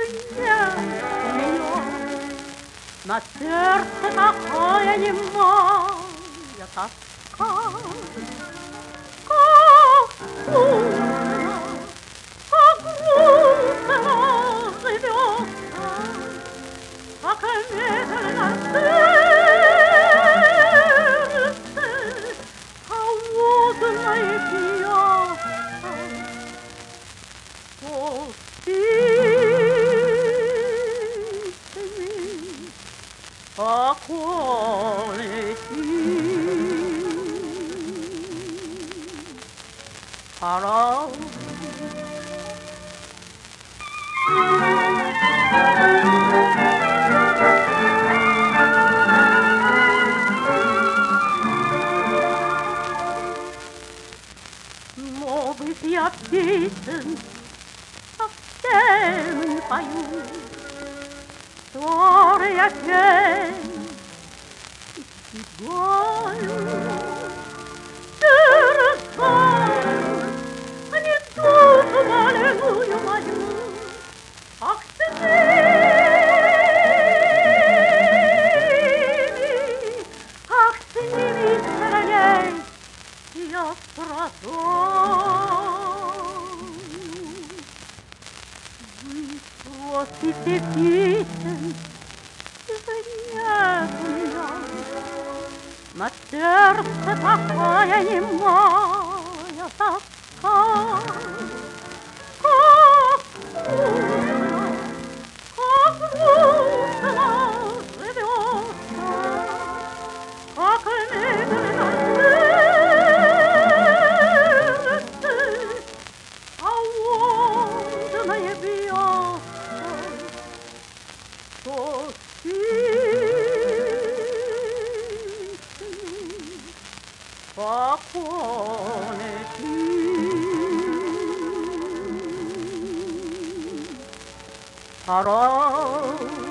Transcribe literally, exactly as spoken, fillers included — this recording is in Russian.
нет у меня на сердце такая немая тоска. Как скучно, как грустно живется, как медленно сердце холодное бьется. Пустите покойный пора. Но быть я песен совсем не пою, старая пень испугаю. Терзаю, не душу больную мою, ах, с ними, ах, с ними скорей я страдаю. Вы просите песен, да нет у меня на сердце такая немая тоска. Как скучно, как грустно живется, как медленно сердце холодное бьется. Покойный пора.